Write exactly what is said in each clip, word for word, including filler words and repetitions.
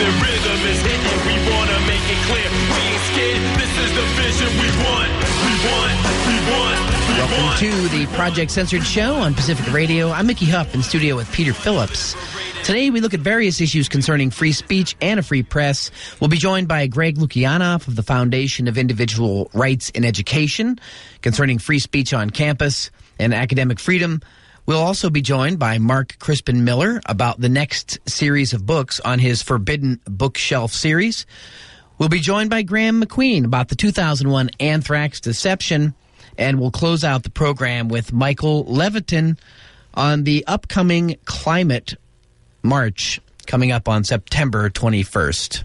the rhythm is hitting. We wanna make it clear. We ain't scared. This is the vision we want. We want, we want, we Welcome want. to the Project Censored Show on Pacific Radio. I'm Mickey Huff in studio with Peter Phillips. Today we look at various issues concerning free speech and a free press. We'll be joined by Greg Lukianoff of the Foundation of Individual Rights in Education concerning free speech on campus and academic freedom. We'll also be joined by Mark Crispin Miller about the next series of books on his Forbidden Bookshelf series. We'll be joined by Graham McQueen about the two thousand one anthrax deception. And we'll close out the program with Michael Levitin on the upcoming climate march coming up on September twenty-first.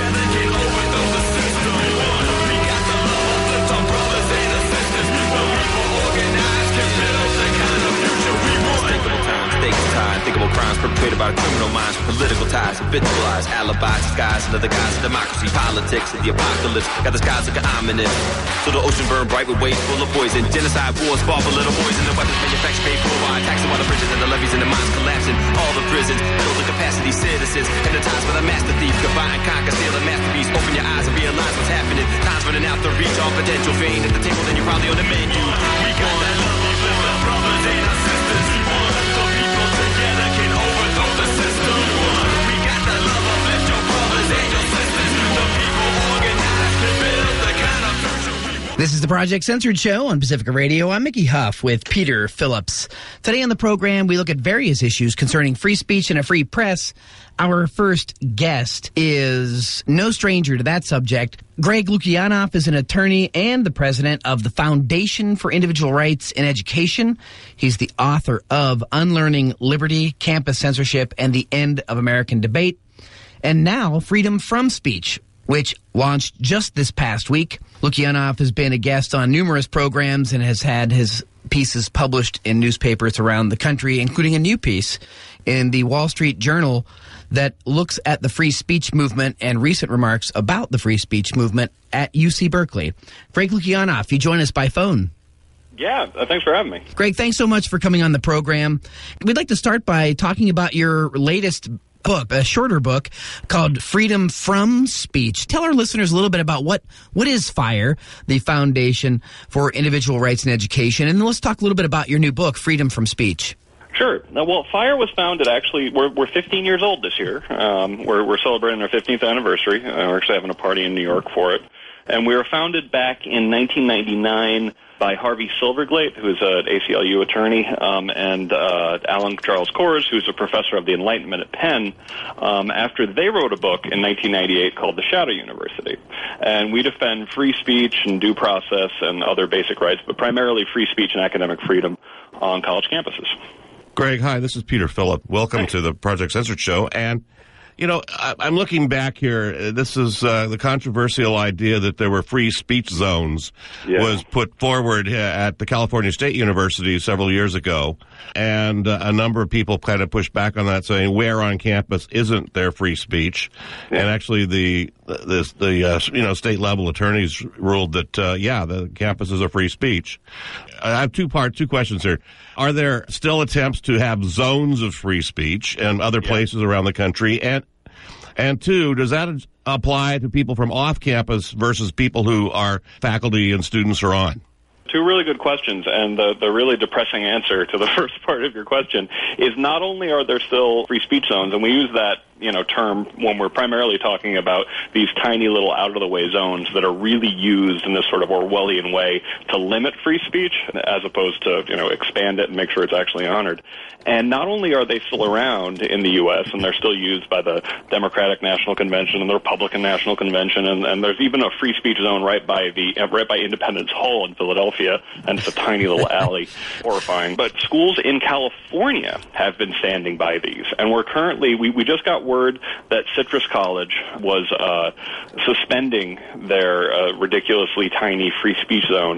Crimes perpetrated by criminal minds, political ties, habitualized alibis, disguised under the guise of democracy, politics, and the apocalypse. Got the skies looking ominous. So the ocean burned bright with waves full of poison. Genocide wars fought for little boys, and the weapons manufactured paid for by taxing while the bridges and the levees and the mines collapsing. All the prisons build the capacity citizens. And the times for the master thief, combine, conquer, steal a masterpiece. Open your eyes and realize what's happening. Time's running out to reach all potential. If you ain't at the table, then you're probably on the menu. We got that love with our brothers and our sisters. We want the people together can overthrow the system. We got the love of lift your brothers and your sisters. The people organized can build the kind of future we want. This is the Project Censored Show on Pacifica Radio. I'm Mickey Huff with Peter Phillips. Today on the program, we look at various issues concerning free speech and a free press. Our first guest is no stranger to that subject. Greg Lukianoff is an attorney and the president of the Foundation for Individual Rights in Education. He's the author of Unlearning Liberty, Campus Censorship, and the End of American Debate. And now, Freedom from Speech, which launched just this past week. Lukianoff has been a guest on numerous programs and has had his pieces published in newspapers around the country, including a new piece in the Wall Street Journal that looks at the free speech movement and recent remarks about the free speech movement at U C Berkeley. Greg Lukianoff, you join us by phone. Yeah, uh, thanks for having me. Greg, thanks so much for coming on the program. We'd like to start by talking about your latest book, a shorter book called Freedom from Speech. Tell our listeners a little bit about what, what is FIRE, the Foundation for Individual Rights in Education, and let's talk a little bit about your new book, Freedom from Speech. Sure. Now, well, FIRE was founded, actually, we're, we're fifteen years old this year. Um, we're, we're celebrating our fifteenth anniversary. Uh, we're actually having a party in New York for it. And we were founded back in nineteen ninety-nine by Harvey Silverglate, who's an A C L U attorney, um, and uh, Alan Charles Kors, who's a professor of the Enlightenment at Penn, um, after they wrote a book in nineteen ninety-eight called The Shadow University. And we defend free speech and due process and other basic rights, but primarily free speech and academic freedom on college campuses. Greg, hi, this is Peter Phillip. Welcome Hi. to the Project Censored Show. And, you know, I, I'm looking back here. This is uh, the controversial idea that there were free speech zones Yeah. was put forward at the California State University several years ago. And uh, a number of people kind of pushed back on that, saying where on campus isn't there free speech? Yeah. And actually the the, the uh, you know, state level attorneys ruled that, uh, yeah, the campuses are free speech. I have two part, two questions here. Are there still attempts to have zones of free speech in other Yeah. places around the country? And and two, does that apply to people from off campus versus people who are faculty and students are on? Two really good questions, and the, the really depressing answer to the first part of your question is not only are there still free speech zones, and we use that you know term when we're primarily talking about these tiny little out-of-the-way zones that are really used in this sort of Orwellian way to limit free speech as opposed to you know expand it and make sure it's actually honored. And not only are they still around in the U S, and they're still used by the Democratic National Convention and the Republican National Convention, and, and there's even a free speech zone right by the right by Independence Hall in Philadelphia, and it's a tiny little alley, horrifying. But schools in California have been standing by these, and we're currently we, we just got word that Citrus College was uh, suspending their uh, ridiculously tiny free speech zone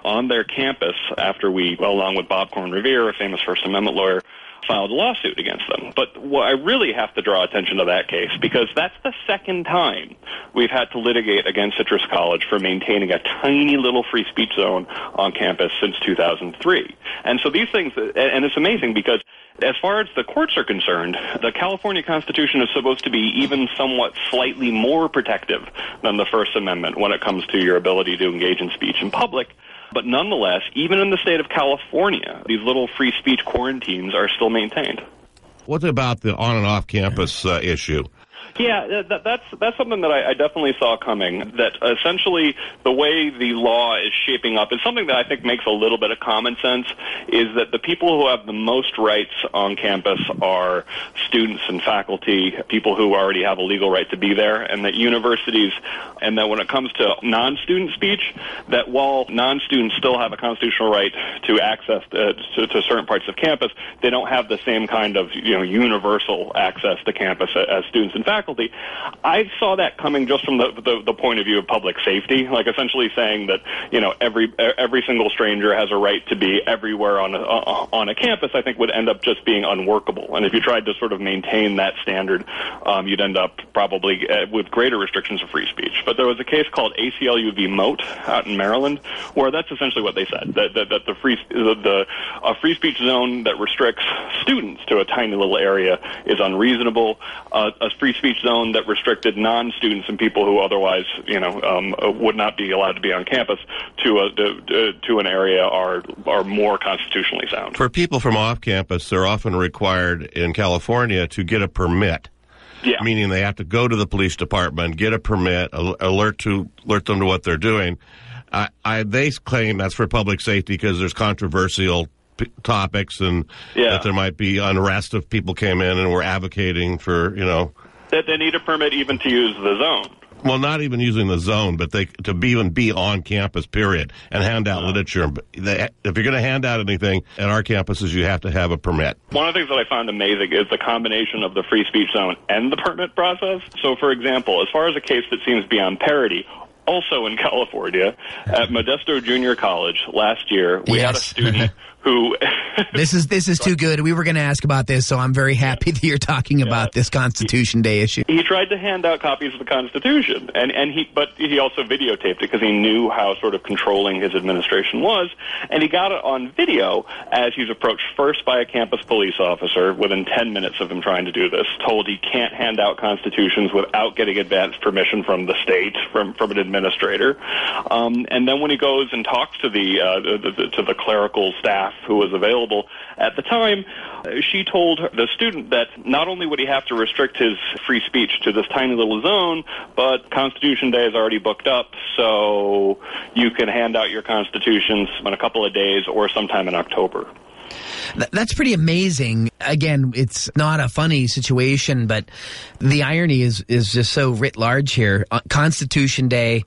on their campus after we, well, along with Bob Corn Revere, a famous First Amendment lawyer, filed a lawsuit against them. But well, I really have to draw attention to that case because that's the second time we've had to litigate against Citrus College for maintaining a tiny little free speech zone on campus since two thousand three. And so these things, and it's amazing because as far as the courts are concerned, the California Constitution is supposed to be even somewhat slightly more protective than the First Amendment when it comes to your ability to engage in speech in public. But nonetheless, even in the state of California, these little free speech quarantines are still maintained. What about the on and off campus uh, issue? Yeah, that, that's that's something that I, I definitely saw coming, that essentially the way the law is shaping up is something that I think makes a little bit of common sense, is that the people who have the most rights on campus are students and faculty, people who already have a legal right to be there, and that universities, and that when it comes to non-student speech, that while non-students still have a constitutional right to access to, to, to certain parts of campus, they don't have the same kind of, you know, universal access to campus as students and faculty. I saw that coming just from the, the the point of view of public safety, like essentially saying that, you know, every every single stranger has a right to be everywhere on a, on a campus, I think would end up just being unworkable. And if you tried to sort of maintain that standard, um, you'd end up probably with greater restrictions of free speech. But there was a case called A C L U v. Moat out in Maryland, where that's essentially what they said, that that, that the free the, the a free speech zone that restricts students to a tiny little area is unreasonable. Uh, a free speech zone that restricted non-students and people who otherwise, you know, um, would not be allowed to be on campus to a to, to an area are are more constitutionally sound. For people from off campus, they're often required in California to get a permit. Yeah. Meaning they have to go to the police department, get a permit, alert to alert them to what they're doing. I, I they claim that's for public safety because there's controversial p- topics and yeah. that there might be unrest if people came in and were advocating for, you know, that they need a permit even to use the zone. Well, not even using the zone, but they to be, even be on campus, period, and hand out uh-huh. literature. They, if you're going to hand out anything at our campuses, you have to have a permit. One of the things that I found amazing is the combination of the free speech zone and the permit process. So, for example, as far as a case that seems beyond parody, also in California, at Modesto Junior College last year, we yes. had a student who... this is this is too good. We were going to ask about this, so I'm very happy that you're talking yeah. about this Constitution Day issue. He tried to hand out copies of the Constitution, and, and he but he also videotaped it because he knew how sort of controlling his administration was, and he got it on video as he's approached first by a campus police officer within ten minutes of him trying to do this, told he can't hand out constitutions without getting advance permission from the state, from, from an administrator. Um, and then when he goes and talks to the, uh, the, the to the clerical staff who was available at the time, she told the student that not only would he have to restrict his free speech to this tiny little zone, but Constitution Day is already booked up, so you can hand out your constitutions in a couple of days or sometime in October. That's pretty amazing. Again, it's not a funny situation, but the irony is, is just so writ large here. Constitution Day,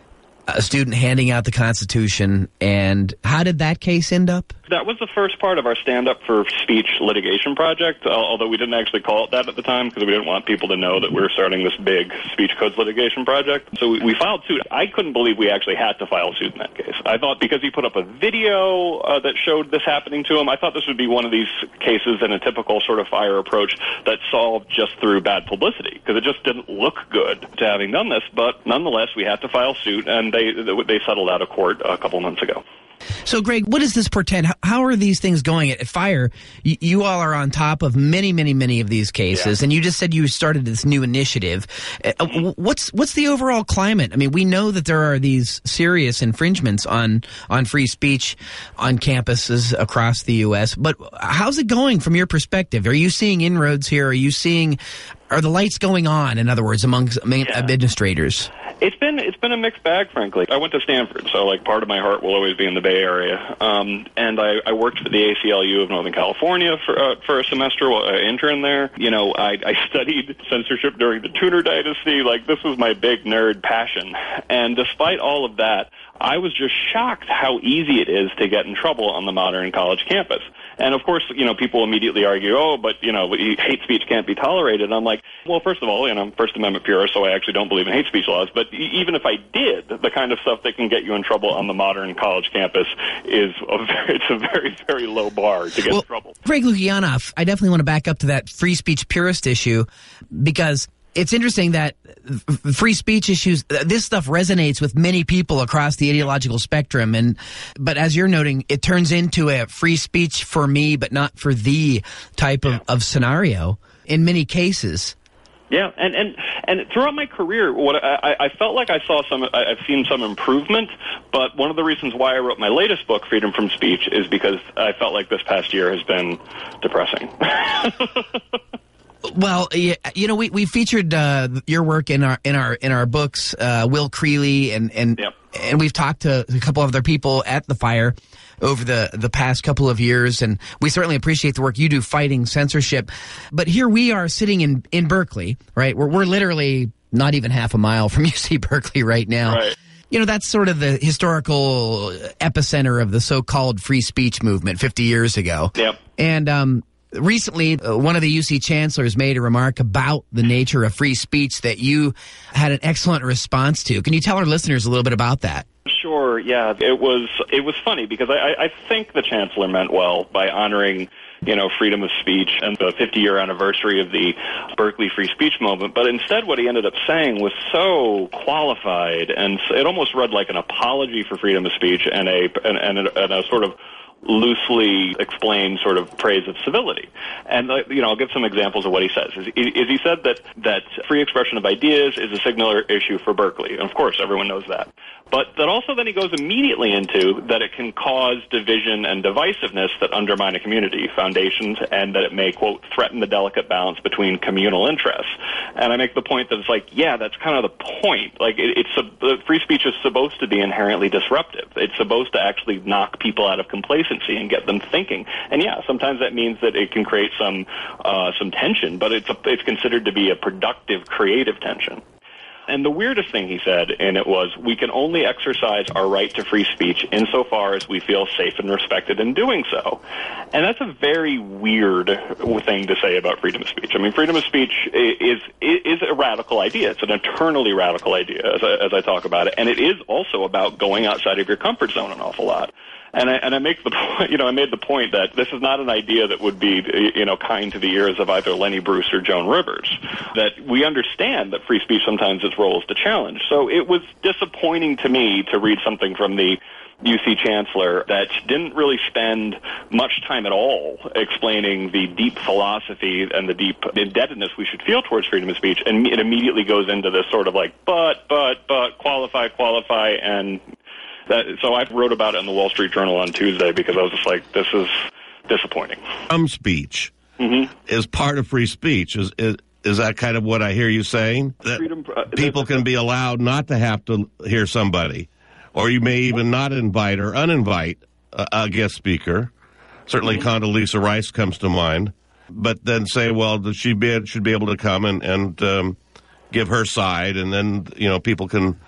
a student handing out the Constitution, and how did that case end up? That was the first part of our stand-up for speech litigation project, although we didn't actually call it that at the time because we didn't want people to know that we were starting this big speech codes litigation project. So we, we filed suit. I couldn't believe we actually had to file suit in that case. I thought because he put up a video uh, that showed this happening to him, I thought this would be one of these cases in a typical sort of fire approach that solved just through bad publicity because it just didn't look good to having done this. But nonetheless, we had to file suit, and they they settled out of court a couple months ago. So, Greg, what does this portend? How are these things going at Fire? You, you all are on top of many, many, many of these cases, yeah. and you just said you started this new initiative. What's what's the overall climate? I mean, we know that there are these serious infringements on, on free speech on campuses across the U S, but how's it going from your perspective? Are you seeing inroads here? Are you seeing, are the lights going on, in other words, among yeah. administrators? It's been it's been a mixed bag, frankly. I went to Stanford, so like part of my heart will always be in the Bay Area. Um, and I, I worked for the A C L U of Northern California for uh, for a semester while I interned there. You know, I, I studied censorship during the Tudor Dynasty. Like, this was my big nerd passion. And despite all of that, I was just shocked how easy it is to get in trouble on the modern college campus. And of course, you know, people immediately argue, oh, but, you know, hate speech can't be tolerated. And I'm like, well, first of all, you know, I'm First Amendment purist, so I actually don't believe in hate speech laws. But even if I did, the kind of stuff that can get you in trouble on the modern college campus is a very, it's a very, very low bar to get well, in trouble. Greg Lukianoff, I definitely want to back up to that free speech purist issue, because it's interesting that free speech issues, this stuff resonates with many people across the ideological spectrum. And but as you're noting, it turns into a free speech for me, but not for thee type of, of scenario in many cases. Yeah, and, and, and throughout my career, what I, I felt like I saw some, I've seen some improvement, but one of the reasons why I wrote my latest book, Freedom from Speech, is because I felt like this past year has been depressing. Well, you know, we we featured uh, your work in our in our in our books, uh, Will Creeley, and and yep. and we've talked to a couple of other people at the Fire over the the past couple of years, and we certainly appreciate the work you do fighting censorship. But here we are sitting in in Berkeley, right? We're we're literally not even half a mile from U C Berkeley right now. Right. You know, that's sort of the historical epicenter of the so-called free speech movement fifty years ago. Yep. And um. Recently, uh, one of the U C chancellors made a remark about the nature of free speech that you had an excellent response to. Can you tell our listeners a little bit about that? Sure, yeah. It was it was funny because I, I think the chancellor meant well by honoring, you know, freedom of speech and the fifty-year anniversary of the Berkeley free speech movement. But instead what he ended up saying was so qualified, and it almost read like an apology for freedom of speech and a and, and, a, and a sort of loosely explained sort of praise of civility. And, uh, you know, I'll give some examples of what he says. Is, is he said that, that free expression of ideas is a signal issue for Berkeley. And of course, everyone knows that. But that also then he goes immediately into that it can cause division and divisiveness that undermine a community, foundations, and that it may, quote, threaten the delicate balance between communal interests. And I make the point that it's like, yeah, that's kind of the point. Like, it, it's a, free speech is supposed to be inherently disruptive. It's supposed to actually knock people out of complacency and get them thinking. And yeah, sometimes that means that it can create some uh, some tension, but it's a, it's considered to be a productive, creative tension. And the weirdest thing he said in it was, we can only exercise our right to free speech insofar as we feel safe and respected in doing so. And that's a very weird thing to say about freedom of speech. I mean, freedom of speech is is a radical idea. It's an eternally radical idea, as I, as I talk about it. And it is also about going outside of your comfort zone an awful lot. And I, and I make the point, you know, I made the point that this is not an idea that would be, you know, kind to the ears of either Lenny Bruce or Joan Rivers. That we understand that free speech sometimes its role is to challenge. So it was disappointing to me to read something from the U C chancellor that didn't really spend much time at all explaining the deep philosophy and the deep indebtedness we should feel towards freedom of speech, and it immediately goes into this sort of like, but, but, but, qualify, qualify, and that, so I wrote about it in the Wall Street Journal on Tuesday because I was just like, this is disappointing. Some speech mm-hmm. is part of free speech. Is, is is that kind of what I hear you saying? That Freedom, uh, people can be allowed not to have to hear somebody, or you may even not invite or uninvite a, a guest speaker. Certainly, mm-hmm. Condoleezza Rice comes to mind, but then say, well, that she be, should be able to come and and um, give her side, and then you know people can.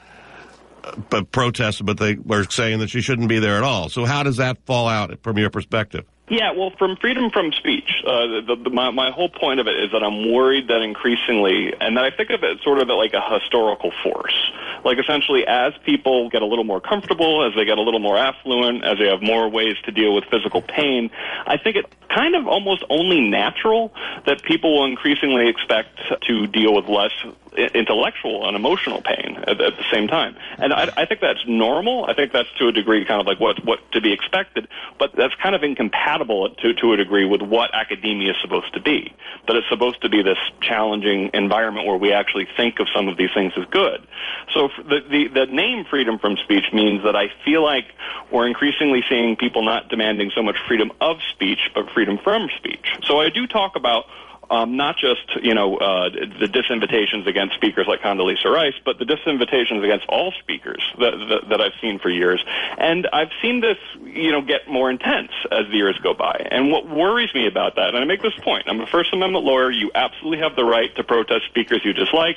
But protest, but they were saying that she shouldn't be there at all. So how does that fall out from your perspective? Yeah, well, from freedom from speech, uh, the, the, my, my whole point of it is that I'm worried that increasingly, and that I think of it sort of like a historical force. Like essentially as people get a little more comfortable, as they get a little more affluent, as they have more ways to deal with physical pain, I think it's kind of almost only natural that people will increasingly expect to deal with less intellectual and emotional pain at, at the same time. And I, I think that's normal. I think that's to a degree kind of like what, what to be expected, but that's kind of incompatible to, to a degree with what academia is supposed to be. That it's supposed to be this challenging environment where we actually think of some of these things as good. So the, the, the name freedom from speech means that I feel like we're increasingly seeing people not demanding so much freedom of speech, but freedom from speech. So I do talk about um, not just, you know, uh, the disinvitations against speakers like Condoleezza Rice, but the disinvitations against all speakers that, that, that I've seen for years. And I've seen this, you know, get more intense as the years go by. And what worries me about that, and I make this point, I'm a First Amendment lawyer, you absolutely have the right to protest speakers you dislike.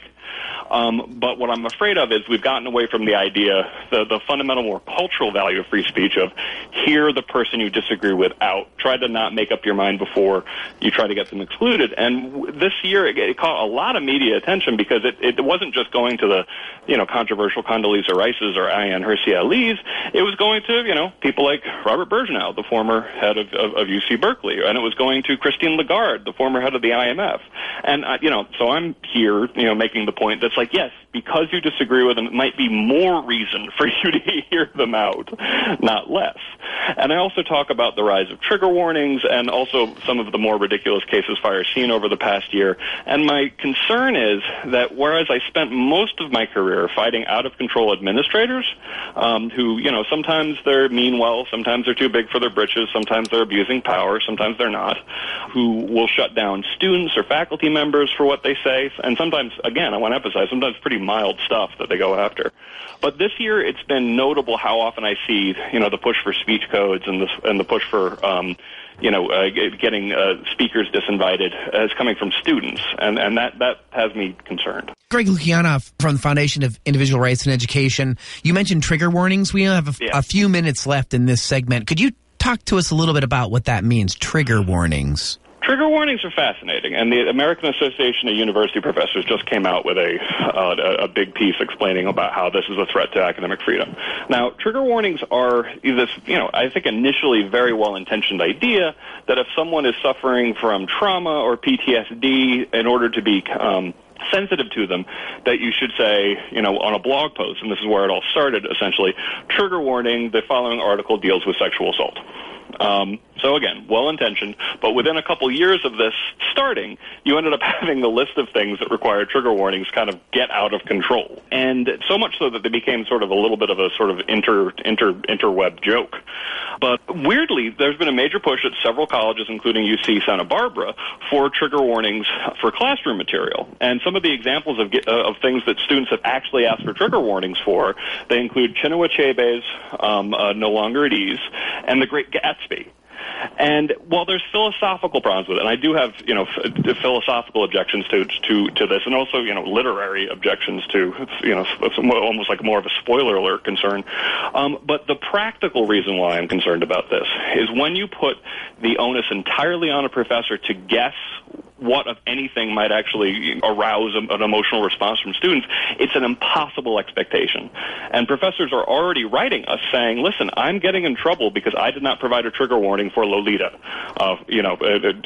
Um, but what I'm afraid of is we've gotten away from the idea, the, the fundamental, more cultural value of free speech of hear the person you disagree with out. Try to not make up your mind before you try to get them excluded. And w- this year it, it caught a lot of media attention because it, it wasn't just going to the, you know, controversial Condoleezza Rice's or Ayaan Hirsi Ali's. It was going to, you know, people like Robert Birgeneau, the former head of, of, of U C Berkeley, and it was going to Christine Lagarde, the former head of the I M F. And, uh, you know, so I'm here, you know, making the point that's like, yes, because you disagree with them, it might be more reason for you to hear them out, not less. And I also talk about the rise of trigger warnings and also some of the more ridiculous cases fire seen over the past year. And my concern is that whereas I spent most of my career fighting out-of-control administrators um, who, you know, sometimes they're mean well, sometimes they're too big for their britches, sometimes they're abusing power, sometimes they're not, who will shut down students or faculty members for what they say, and sometimes, again, I want to emphasize, sometimes pretty mild stuff that they go after. But this year, it's been notable how often I see, you know, the push for speech codes and the and the push for, um, you know, uh, getting uh, speakers disinvited as coming from students, and and that that has me concerned. Greg Lukianoff from the Foundation of Individual Rights and Education. You mentioned trigger warnings. We have a, yeah. a few minutes left in this segment. Could you talk to us a little bit about what that means? Trigger warnings. Trigger warnings are fascinating, and the American Association of University Professors just came out with a, uh, a big piece explaining about how this is a threat to academic freedom. Now, trigger warnings are this, you know, I think initially very well-intentioned idea that if someone is suffering from trauma or P T S D, in order to be um, sensitive to them, that you should say, you know, on a blog post, and this is where it all started, essentially, trigger warning, the following article deals with sexual assault. Um, so again, well-intentioned, but within a couple years of this starting, you ended up having the list of things that required trigger warnings kind of get out of control. And so much so that they became sort of a little bit of a sort of inter, inter, interweb joke. But weirdly, there's been a major push at several colleges, including U C Santa Barbara, for trigger warnings for classroom material. And some of the examples of, uh, of things that students have actually asked for trigger warnings for, they include Chinua Achebe's um, uh, No Longer at Ease and The Great Gatsby. And while there's philosophical problems with it, and I do have, you know, f- philosophical objections to, to to this, and also, you know, literary objections to, you know, it's almost like more of a spoiler alert concern. Um, but the practical reason why I'm concerned about this is when you put the onus entirely on a professor to guess what, if anything, might actually arouse an emotional response from students, it's an impossible expectation. And professors are already writing us saying, listen, I'm getting in trouble because I did not provide a trigger warning for Lolita. Uh, you know,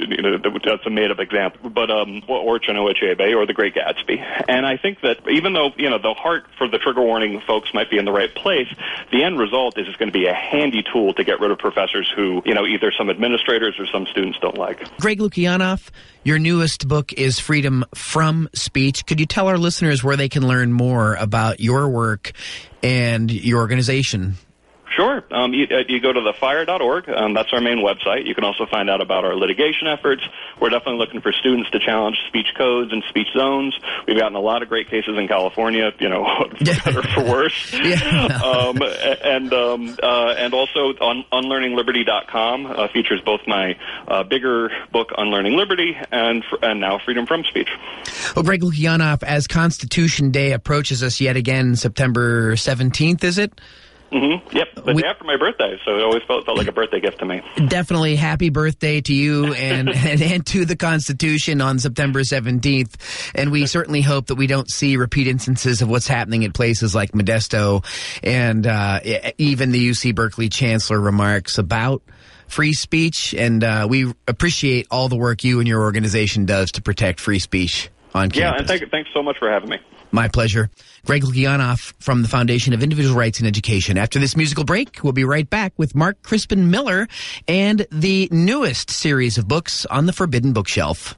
that's a made-up example, but um, or Chinua Achebe or The Great Gatsby. And I think that even though, you know, the heart for the trigger warning folks might be in the right place, the end result is it's going to be a handy tool to get rid of professors who, you know, either some administrators or some students don't like. Greg Lukianoff, your newest book is Freedom from Speech. Could you tell our listeners where they can learn more about your work and your organization? Sure. Um, you, uh, you go to the fire dot org. Um, that's our main website. You can also find out about our litigation efforts. We're definitely looking for students to challenge speech codes and speech zones. We've gotten a lot of great cases in California, you know, for better or for worse. Yeah. Um, and um, uh, and also on unlearning liberty dot com uh, features both my uh, bigger book, Unlearning Liberty, and and now Freedom from Speech. Well, Greg Lukianoff, as Constitution Day approaches us yet again, September seventeenth, is it? Mm-hmm. Yep, the we, day after my birthday, so it always felt, felt like a birthday gift to me. Definitely happy birthday to you and, and, and to the Constitution on September seventeenth. And we certainly hope that we don't see repeat instances of what's happening at places like Modesto and uh, even the U C Berkeley chancellor remarks about free speech. And uh, we appreciate all the work you and your organization does to protect free speech on campus. Yeah, and thank, thanks so much for having me. My pleasure. Greg Lukianoff from the Foundation of Individual Rights and Education. After this musical break, we'll be right back with Mark Crispin Miller and the newest series of books on the Forbidden Bookshelf.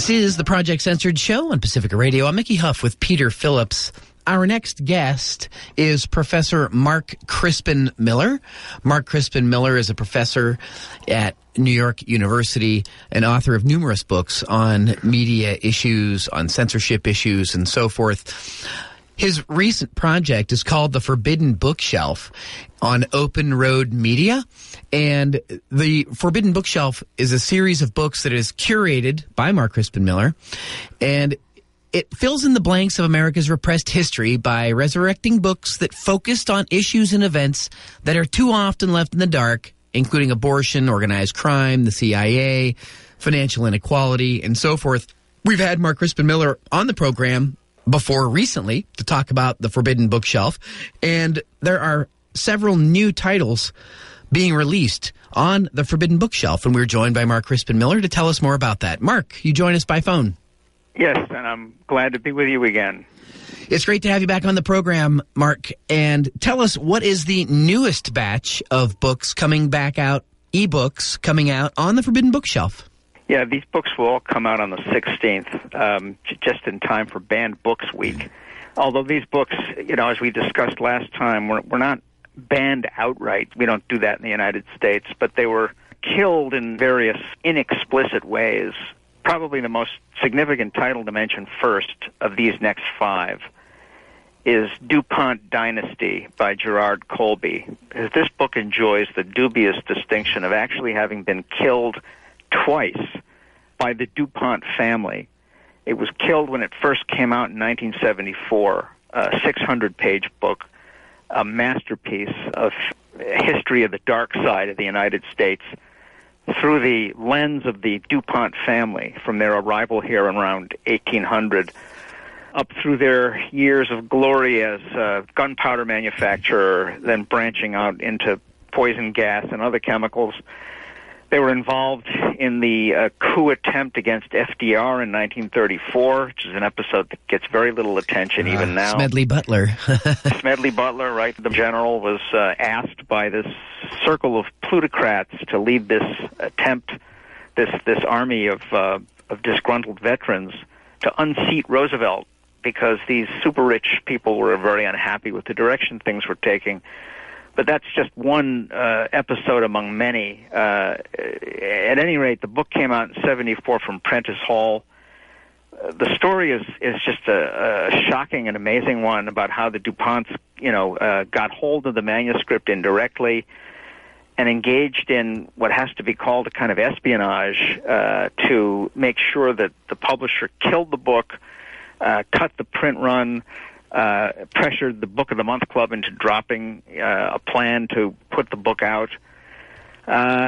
This is the Project Censored Show on Pacifica Radio. I'm Mickey Huff with Peter Phillips. Our next guest is Professor Mark Crispin Miller. Mark Crispin Miller is a professor at New York University and author of numerous books on media issues, on censorship issues, and so forth. His recent project is called The Forbidden Bookshelf on Open Road Media. And the Forbidden Bookshelf is a series of books that is curated by Mark Crispin Miller. And it fills in the blanks of America's repressed history by resurrecting books that focused on issues and events that are too often left in the dark, including abortion, organized crime, the C I A, financial inequality, and so forth. We've had Mark Crispin Miller on the program before recently to talk about the Forbidden Bookshelf, and there are several new titles being released on the Forbidden Bookshelf, and we're joined by Mark Crispin Miller to tell us more about that. Mark, you join us by phone. Yes, and I'm glad to be with you again. It's great to have you back on the program, Mark, and tell us, what is the newest batch of books coming back out, ebooks coming out on the Forbidden Bookshelf? Yeah, these books will all come out on the sixteenth, um, j- just in time for Banned Books Week. Although these books, you know, as we discussed last time, we're, we're not banned outright. We don't do that in the United States, but they were killed in various inexplicit ways. Probably the most significant title to mention first of these next five is DuPont Dynasty by Gerard Colby. This book enjoys the dubious distinction of actually having been killed twice by the DuPont family. It was killed when it first came out in nineteen seventy-four, a six hundred page book, a masterpiece of history of the dark side of the United States through the lens of the DuPont family, from their arrival here around eighteen hundred up through their years of glory as a gunpowder manufacturer, then branching out into poison gas and other chemicals. They were involved in the uh, coup attempt against F D R in nineteen thirty-four, which is an episode that gets very little attention uh, even now. Smedley Butler. Smedley Butler, right? The general was uh, asked by this circle of plutocrats to lead this attempt, this this army of uh, of disgruntled veterans to unseat Roosevelt, because these super rich people were very unhappy with the direction things were taking. But that's just one uh, episode among many. Uh, at any rate, the book came out in seventy-four from Prentice Hall. Uh, the story is is just a, a shocking and amazing one about how the DuPonts, you know, uh, got hold of the manuscript indirectly and engaged in what has to be called a kind of espionage uh, to make sure that the publisher killed the book, uh, cut the print run, Uh, pressured the Book of the Month Club into dropping uh, a plan to put the book out. Uh,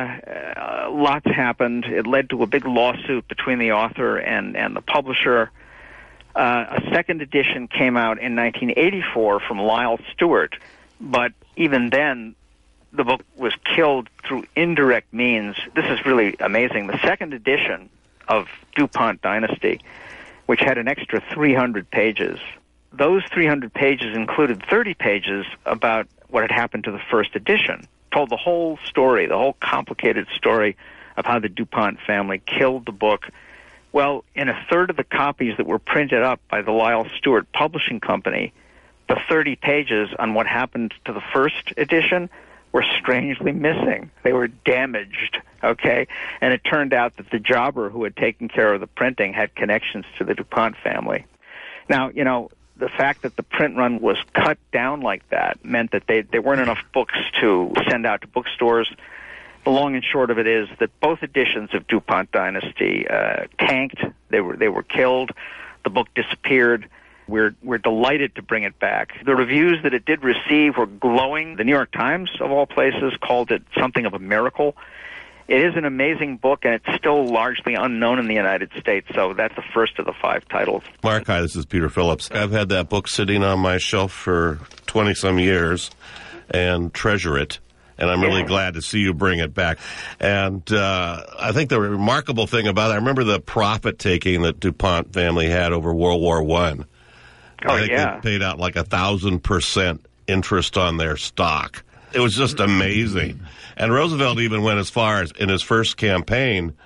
uh, lots happened. It led to a big lawsuit between the author and, and the publisher. Uh, a second edition came out in nineteen eighty-four from Lyle Stewart, but even then the book was killed through indirect means. This is really amazing. The second edition of DuPont Dynasty, which had an extra three hundred pages, those three hundred pages included thirty pages about what had happened to the first edition, told the whole story, the whole complicated story of how the DuPont family killed the book. Well, in a third of the copies that were printed up by the Lyle Stewart Publishing Company, the thirty pages on what happened to the first edition were strangely missing. They were damaged, okay? And it turned out that the jobber who had taken care of the printing had connections to the DuPont family. Now, you know, the fact that the print run was cut down like that meant that they, there weren't enough books to send out to bookstores. The long and short of it is that both editions of DuPont Dynasty uh, tanked. They were they were killed. The book disappeared. We're we're delighted to bring it back. The reviews that it did receive were glowing. The New York Times, of all places, called it something of a miracle. It is an amazing book, and it's still largely unknown in the United States, so that's the first of the five titles. Mark, hi, this is Peter Phillips. I've had that book sitting on my shelf for twenty-some years and treasure it, and I'm really yeah. glad to see you bring it back. And uh, I think the remarkable thing about it, I remember the profit-taking that DuPont family had over World War One. Oh, I think yeah. they paid out like a thousand percent interest on their stock. It was just amazing. And Roosevelt even went as far as, in his first campaign,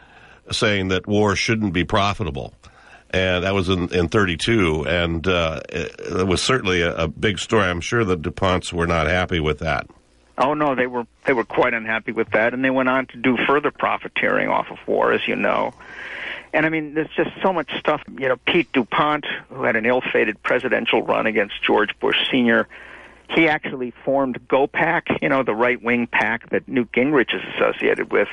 saying that war shouldn't be profitable. And that was in, in thirty-two, and uh, it, it was certainly a, a big story. I'm sure the DuPonts were not happy with that. Oh, no, they were they were quite unhappy with that, and they went on to do further profiteering off of war, as you know. And, I mean, there's just so much stuff. You know, Pete DuPont, who had an ill-fated presidential run against George Bush Senior, he actually formed GOPAC, you know, the right-wing PAC that Newt Gingrich is associated with.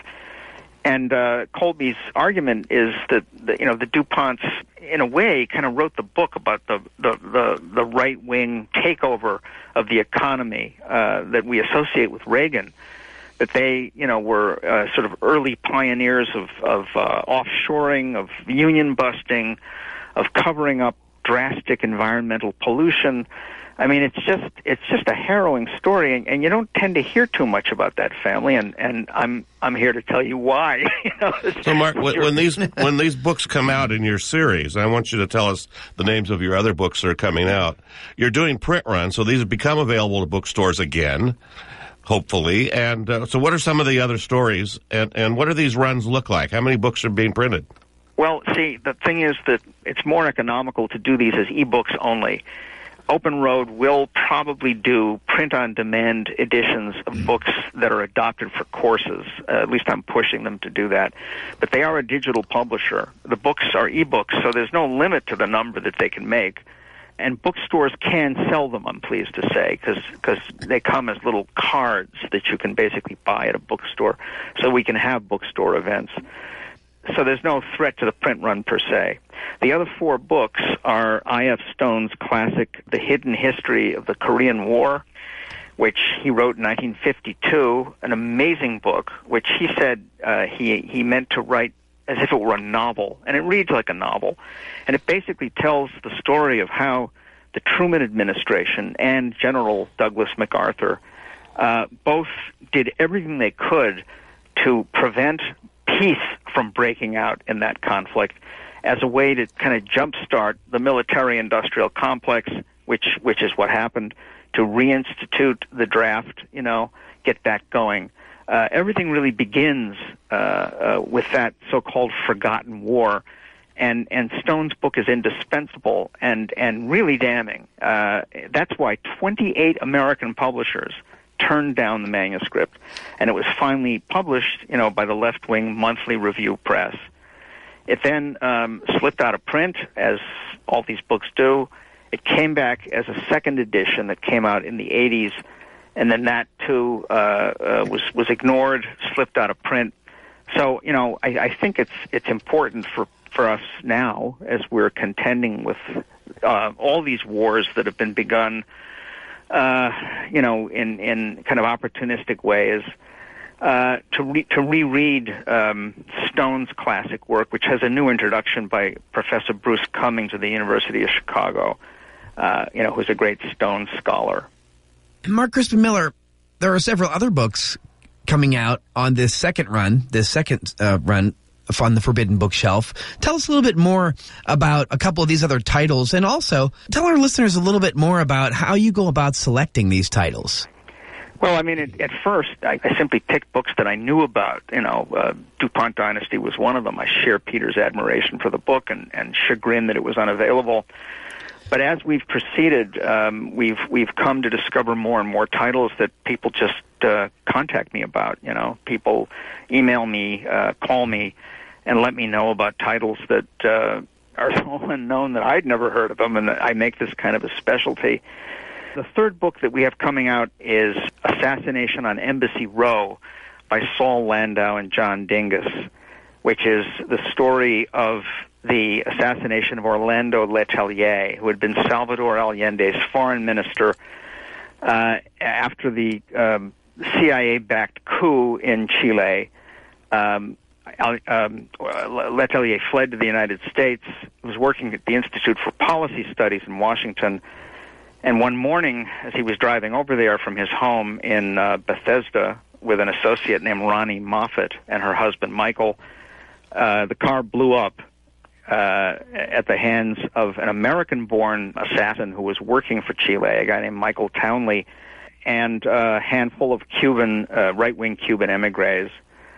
And uh, Colby's argument is that, the, you know, the DuPonts, in a way, kind of wrote the book about the, the, the, the right-wing takeover of the economy uh, that we associate with Reagan. That they, you know, were uh, sort of early pioneers of, of uh, offshoring, of union busting, of covering up drastic environmental pollution. I mean, it's just it's just a harrowing story, and, and you don't tend to hear too much about that family, and, and I'm I'm here to tell you why. you know, so, Mark, when, when these when these books come out in your series, I want you to tell us the names of your other books that are coming out. You're doing print runs, so these have become available to bookstores again, hopefully. And uh, so, what are some of the other stories, and and what do these runs look like? How many books are being printed? Well, see, the thing is that it's more economical to do these as e-books only. Open Road will probably do print-on-demand editions of books that are adopted for courses. Uh, at least I'm pushing them to do that. But they are a digital publisher. The books are e-books, so there's no limit to the number that they can make. And bookstores can sell them, I'm pleased to say, because they come as little cards that you can basically buy at a bookstore, so we can have bookstore events. So there's no threat to the print run per se. The other four books are I F Stone's classic, The Hidden History of the Korean War, which he wrote in nineteen fifty-two, an amazing book, which he said uh, he, he meant to write as if it were a novel, and it reads like a novel. And it basically tells the story of how the Truman administration and General Douglas MacArthur uh, both did everything they could to prevent peace from breaking out in that conflict as a way to kind of jumpstart the military-industrial complex, which which is what happened, to reinstitute the draft, you know, get that going. Uh, everything really begins uh, uh, with that so-called forgotten war, and and Stone's book is indispensable and, and really damning. Uh, that's why twenty-eight American publishers turned down the manuscript, and it was finally published, you know, by the left-wing Monthly Review Press. It then um, slipped out of print, as all these books do. It came back as a second edition that came out in the eighties, and then that too uh, uh, was was ignored, slipped out of print. So, you know, I, I think it's it's important for for us now, as we're contending with uh, all these wars that have been begun, Uh, you know, in, in kind of opportunistic ways, uh, to re- to reread um, Stone's classic work, which has a new introduction by Professor Bruce Cummings of the University of Chicago, uh, you know, who's a great Stone scholar. Mark Crispin Miller, there are several other books coming out on this second run, this second uh, run on the Forbidden Bookshelf. Tell us a little bit more about a couple of these other titles, and also tell our listeners a little bit more about how you go about selecting these titles. Well, I mean, it, at first, I, I simply picked books that I knew about. You know, uh, DuPont Dynasty was one of them. I share Peter's admiration for the book and, and chagrin that it was unavailable. But as we've proceeded, um, we've we've come to discover more and more titles that people just uh, contact me about. You know, people email me, uh, call me, and let me know about titles that uh, are so unknown that I'd never heard of them, and I make this kind of a specialty. The third book that we have coming out is Assassination on Embassy Row by Saul Landau and John Dingus, which is the story of the assassination of Orlando Letelier, who had been Salvador Allende's foreign minister uh, after the um, C I A-backed coup in Chile. Um, um, Letelier fled to the United States, was working at the Institute for Policy Studies in Washington, and one morning, as he was driving over there from his home in uh, Bethesda with an associate named Ronnie Moffat and her husband Michael, uh, the car blew up uh, at the hands of an American-born assassin who was working for Chile, a guy named Michael Townley, and a handful of Cuban, uh, right-wing Cuban emigres.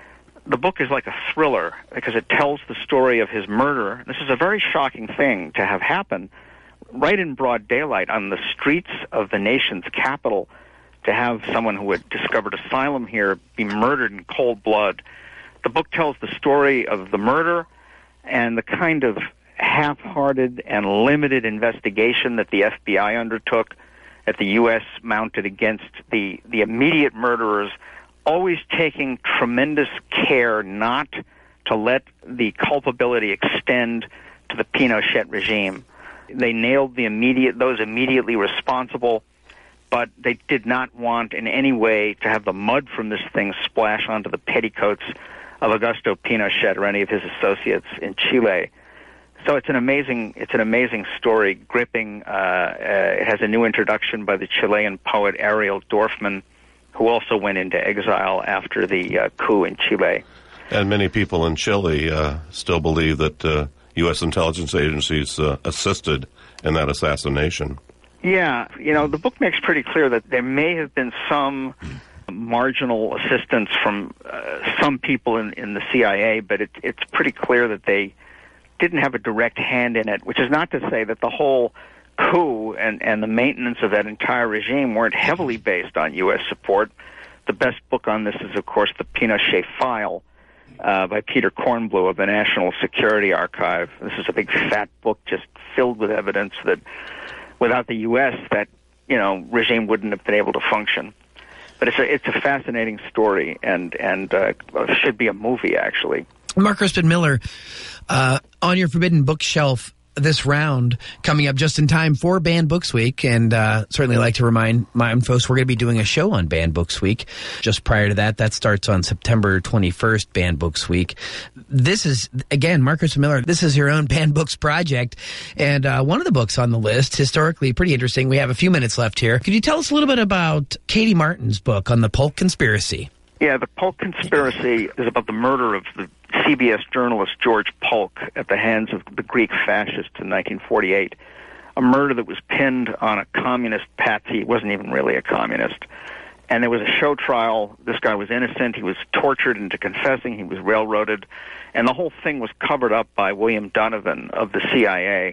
the book is like a thriller because it tells the story of his murder. This is a very shocking thing to have happen right in broad daylight on the streets of the nation's capital, to have someone who had discovered asylum here be murdered in cold blood. The book tells the story of the murder and the kind of half-hearted and limited investigation that the F B I undertook, that the U S mounted against the, the immediate murderers, always taking tremendous care not to let the culpability extend to the Pinochet regime. They nailed the immediate those immediately responsible, but they did not want in any way to have the mud from this thing splash onto the petticoats of Augusto Pinochet or any of his associates in Chile. So it's an amazing, it's an amazing story, gripping. Uh, uh, it has a new introduction by the Chilean poet Ariel Dorfman, who also went into exile after the uh, coup in Chile. And many people in Chile uh, still believe that uh, U S intelligence agencies uh, assisted in that assassination. Yeah, you know, the book makes pretty clear that there may have been some marginal assistance from uh, some people in, in the C I A, but it, it's pretty clear that they didn't have a direct hand in it, which is not to say that the whole coup and, and the maintenance of that entire regime weren't heavily based on U S support. The best book on this is, of course, The Pinochet File uh, by Peter Kornblue of the National Security Archive. This is a big fat book just filled with evidence that without the U S, that, you know, regime wouldn't have been able to function. But it's a, it's a fascinating story, and, and uh, should be a movie, actually. Mark Crispin Miller, uh, on your Forbidden Bookshelf this round, coming up just in time for Banned Books Week, and uh, certainly like to remind my folks we're going to be doing a show on Banned Books Week just prior to that. That starts on September twenty-first, Banned Books Week. This is, again, Mark Crispin Miller, this is your own Banned Books project, and uh, one of the books on the list, historically pretty interesting. We have a few minutes left here. Could you tell us a little bit about Katie Martin's book on the Polk Conspiracy? Yeah, the Polk Conspiracy is about the murder of the C B S journalist George Polk at the hands of the Greek fascists in nineteen forty-eight, a murder that was pinned on a communist patsy. He wasn't even really a communist. And there was a show trial. This guy was innocent. He was tortured into confessing. He was railroaded. And the whole thing was covered up by William Donovan of the C I A.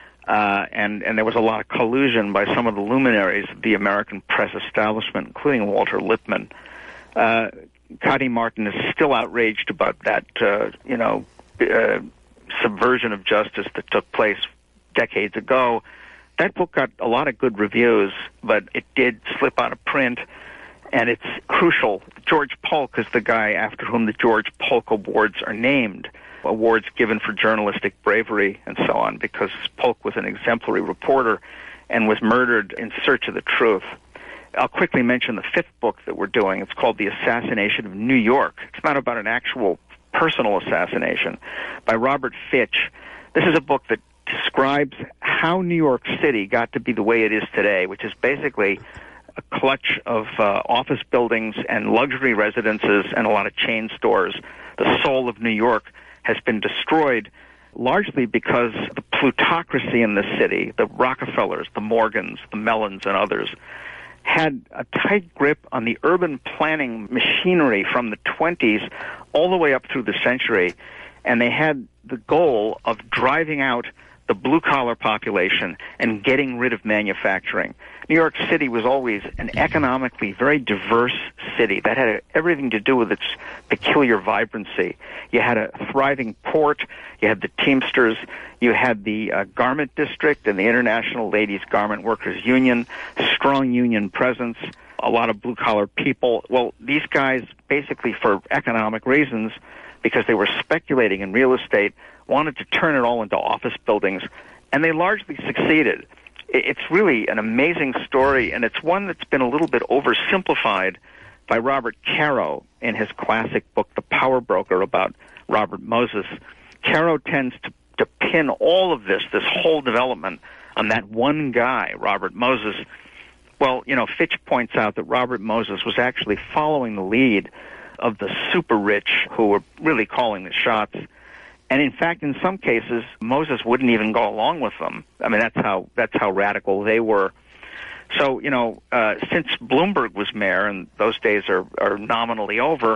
Uh, and, and there was a lot of collusion by some of the luminaries of the American press establishment, including Walter Lippmann. Uh, Katie Martin is still outraged about that, uh, you know, uh, subversion of justice that took place decades ago. That book got a lot of good reviews, but it did slip out of print, and it's crucial. George Polk is the guy after whom the George Polk Awards are named, awards given for journalistic bravery and so on, because Polk was an exemplary reporter and was murdered in search of the truth. I'll quickly mention the fifth book that we're doing. It's called The Assassination of New York. It's not about an actual personal assassination, by Robert Fitch. This is a book that describes how New York City got to be the way it is today, which is basically a clutch of uh, office buildings and luxury residences and a lot of chain stores. The soul of New York has been destroyed largely because the plutocracy in the city, the Rockefellers, the Morgans, the Mellons, and others, had a tight grip on the urban planning machinery from the twenties all the way up through the century, and they had the goal of driving out the blue-collar population and getting rid of manufacturing. New York City was always an economically very diverse city. That had everything to do with its peculiar vibrancy. You had a thriving port, you had the Teamsters, you had the uh, garment district and the International Ladies Garment Workers Union, strong union presence, a lot of blue-collar people. Well, these guys, basically for economic reasons, because they were speculating in real estate, wanted to turn it all into office buildings, and they largely succeeded. It's really an amazing story, and it's one that's been a little bit oversimplified by Robert Caro in his classic book, The Power Broker, about Robert Moses. Caro tends to, to pin all of this, this whole development, on that one guy, Robert Moses. Well, you know, Fitch points out that Robert Moses was actually following the lead of the super rich who were really calling the shots. And in fact, in some cases, Moses wouldn't even go along with them. I mean, that's how that's how radical they were. So, you know, uh, since Bloomberg was mayor, and those days are, are nominally over,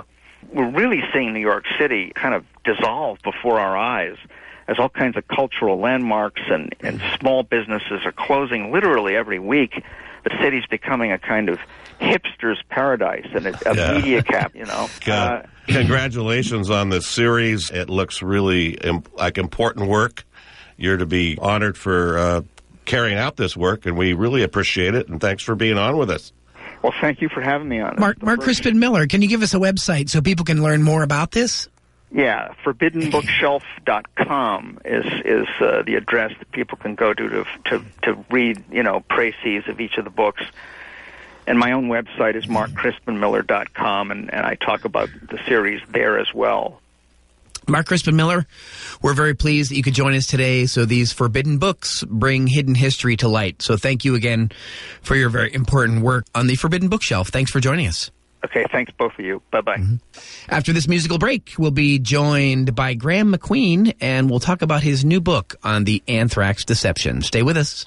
we're really seeing New York City kind of dissolve before our eyes as all kinds of cultural landmarks and, and small businesses are closing literally every week. The city's becoming a kind of hipster's paradise and a, a Yeah. media cap, you know. Uh, congratulations on this series. It looks really imp- like important work. You're to be honored for uh, carrying out this work, and we really appreciate it, and thanks for being on with us. Well, thank you for having me on. Mark, Mark Crispin Miller, can you give us a website so people can learn more about this? Yeah, forbidden bookshelf dot com is is uh, the address that people can go to, to to to read, you know, précis of each of the books. And my own website is mark crispin miller dot com, and, and I talk about the series there as well. Mark Crispin Miller, we're very pleased that you could join us today. So these forbidden books bring hidden history to light. So thank you again for your very important work on the Forbidden Bookshelf. Thanks for joining us. Okay, thanks both of you. Bye-bye. Mm-hmm. After this musical break, we'll be joined by Graham McQueen, and we'll talk about his new book on the anthrax deception. Stay with us.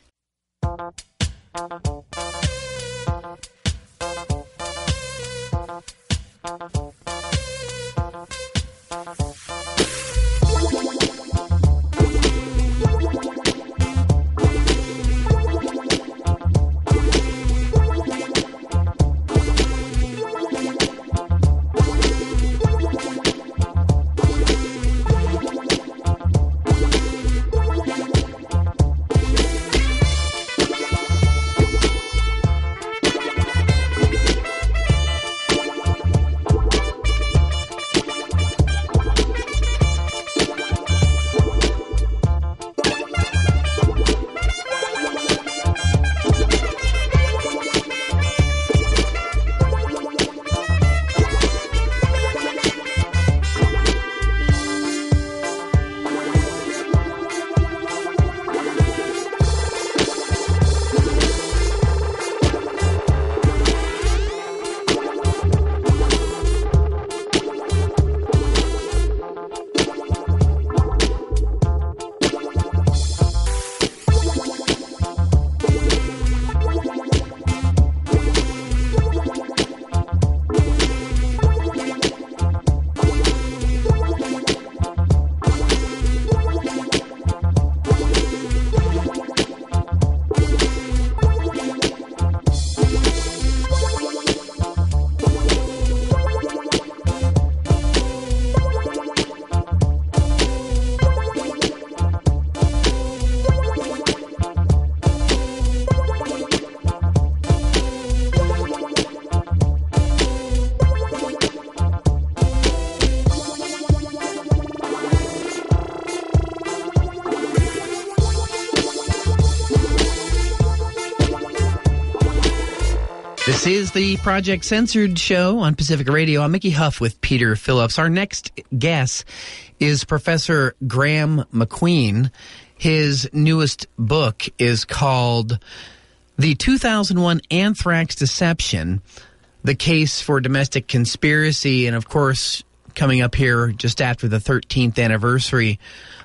This is the Project Censored show on Pacifica Radio. I'm Mickey Huff with Peter Phillips. Our next guest is Professor Graham McQueen. His newest book is called The two thousand one Anthrax Deception, The Case for Domestic Conspiracy, and of course, coming up here just after the thirteenth anniversary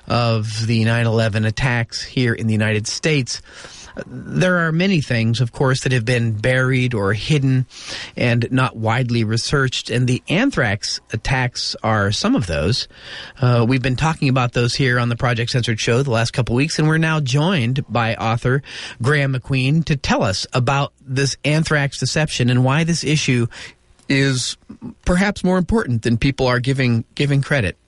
of the nine eleven attacks here in the United States. There are many things, of course, that have been buried or hidden and not widely researched, and the anthrax attacks are some of those. Uh, we've been talking about those here on the Project Censored show the last couple weeks, and we're now joined by author Graham McQueen to tell us about this anthrax deception and why this issue is perhaps more important than people are giving giving credit.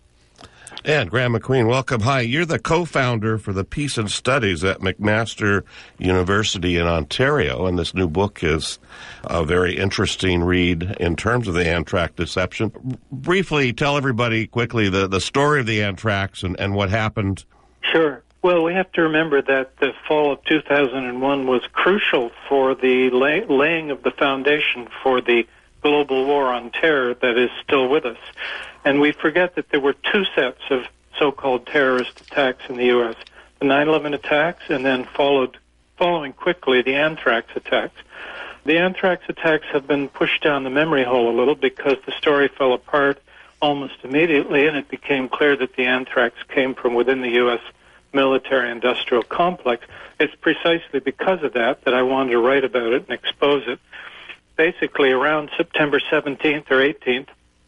And Graham McQueen, welcome. Hi, you're the co-founder for the Peace and Studies at McMaster University in Ontario, and this new book is a very interesting read in terms of the anthrax deception. Briefly, tell everybody quickly the, the story of the anthrax and, and what happened. Sure. Well, we have to remember that the fall of two thousand one was crucial for the lay, laying of the foundation for the global war on terror that is still with us. And we forget that there were two sets of so-called terrorist attacks in the U S, the nine eleven attacks and then followed, following quickly the anthrax attacks. The anthrax attacks have been pushed down the memory hole a little because the story fell apart almost immediately, and it became clear that the anthrax came from within the U S military-industrial complex. It's precisely because of that that I wanted to write about it and expose it. Basically, around September seventeenth or eighteenth,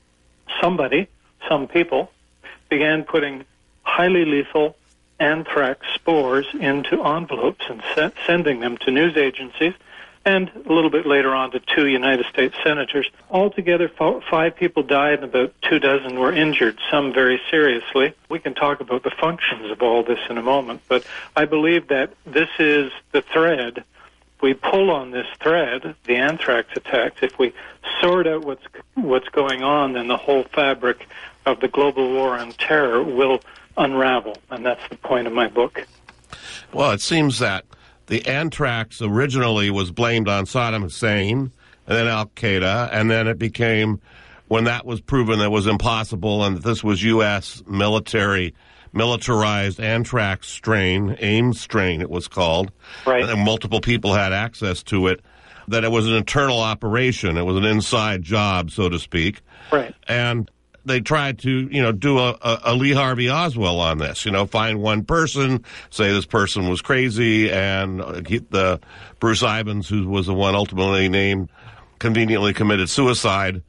somebody, some people, began putting highly lethal anthrax spores into envelopes and se- sending them to news agencies, and a little bit later on to two United States senators. Altogether, fo- five people died and about two dozen were injured, some very seriously. We can talk about the functions of all this in a moment, but I believe that this is the thread. If we pull on this thread, the anthrax attacks, if we sort out what's what's going on, then the whole fabric of the global war on terror will unravel, and that's the point of my book. Well, it seems that the anthrax originally was blamed on Saddam Hussein and then Al-Qaeda, and then it became, when that was proven that was impossible and that this was U S military, militarized anthrax strain, AIM strain it was called, right. and multiple people had access to it, that it was an internal operation. It was an inside job, so to speak. Right. And they tried to, you know, do a, a, a Lee Harvey Oswald on this, you know, find one person, say this person was crazy, and he, the Bruce Ivins, who was the one ultimately named, conveniently committed suicide.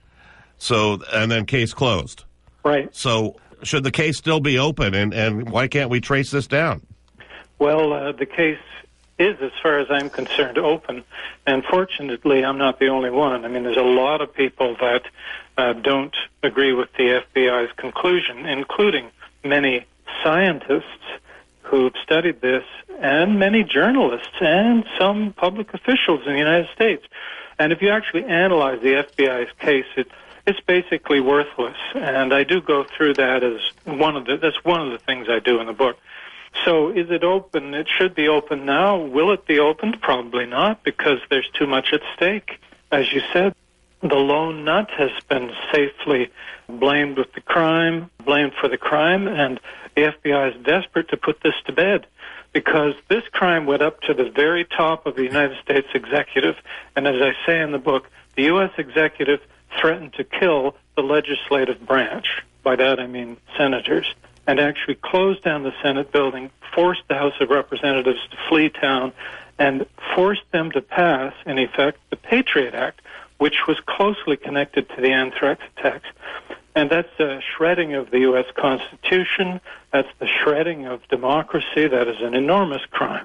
So, and then case closed. Right. So should the case still be open, and, and why can't we trace this down? Well, uh, the case is, as far as I'm concerned, open. And fortunately, I'm not the only one. I mean, there's a lot of people that uh, don't agree with the F B I's conclusion, including many scientists who've studied this, and many journalists, and some public officials in the United States. And if you actually analyze the F B I's case, it, it's basically worthless. And I do go through that as one of the, that's one of the things I do in the book. So is it open? It should be open now. Will it be opened? Probably not, because there's too much at stake. As you said, the lone nut has been safely blamed with the crime, blamed for the crime, and the F B I is desperate to put this to bed, because this crime went up to the very top of the United States executive. And as I say in the book, the U S executive threatened to kill the legislative branch. By that I mean senators. And actually closed down the Senate building, forced the House of Representatives to flee town, and forced them to pass, in effect, the Patriot Act, which was closely connected to the anthrax attacks. And that's the shredding of the U S Constitution. That's the shredding of democracy. That is an enormous crime.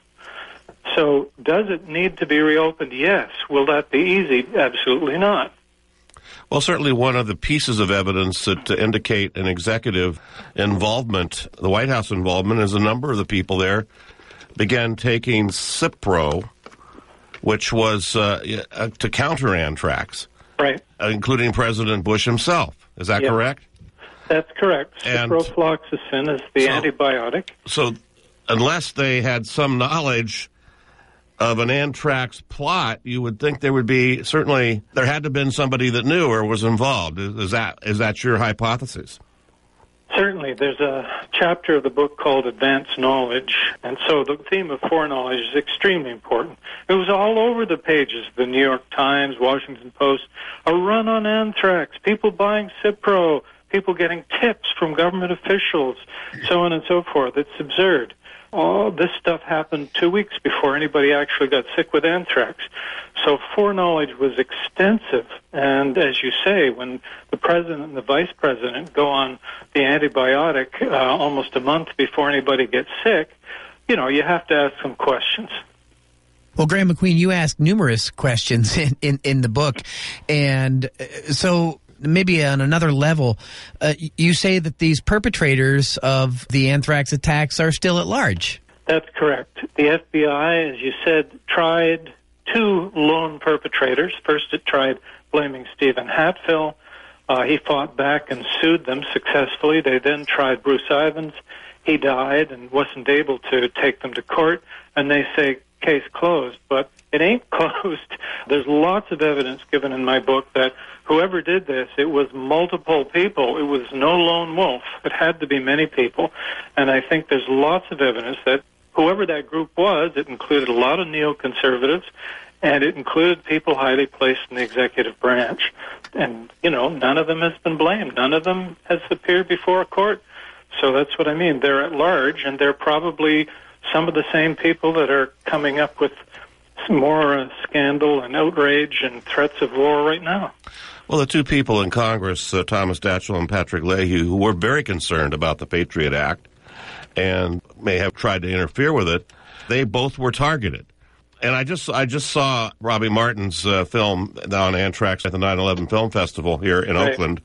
So does it need to be reopened? Yes. Will that be easy? Absolutely not. Well, certainly one of the pieces of evidence that uh, indicate an executive involvement, the White House involvement, is a number of the people there began taking Cipro, which was uh, uh, to counter anthrax, right? Uh, including President Bush himself. Is that yep. correct? That's correct. And ciprofloxacin is the so, antibiotic. So unless they had some knowledge of an anthrax plot, you would think there would be, certainly, there had to have been somebody that knew or was involved. Is, is that is that your hypothesis? Certainly. There's a chapter of the book called Advanced Knowledge, and so the theme of foreknowledge is extremely important. It was all over the pages of the New York Times, Washington Post, a run on anthrax, people buying Cipro, people getting tips from government officials, so on and so forth. It's absurd. All this stuff happened two weeks before anybody actually got sick with anthrax. So foreknowledge was extensive. And as you say, when the president and the vice president go on the antibiotic uh, almost a month before anybody gets sick, you know, you have to ask some questions. Well, Graham McQueen, you ask numerous questions in, in, in the book. And so maybe on another level, uh, you say that these perpetrators of the anthrax attacks are still at large. That's correct. The F B I, as you said, tried two lone perpetrators. First, it tried blaming Stephen Hatfill. Uh, he fought back and sued them successfully. They then tried Bruce Ivins. He died and wasn't able to take them to court. And they say, case closed. But it ain't closed. There's lots of evidence given in my book that whoever did this, it was multiple people. It was no lone wolf. It had to be many people. And I think there's lots of evidence that whoever that group was, it included a lot of neoconservatives, and it included people highly placed in the executive branch. And, you know, none of them has been blamed. None of them has appeared before a court. So that's what I mean. They're at large, and they're probably some of the same people that are coming up with more uh, scandal and outrage and threats of war right now. Well, the two people in Congress, uh, Thomas Daschle and Patrick Leahy, who were very concerned about the Patriot Act and may have tried to interfere with it, they both were targeted. And I just I just saw Robbie Martin's uh, film on anthrax at the nine eleven Film Festival here in right. Oakland.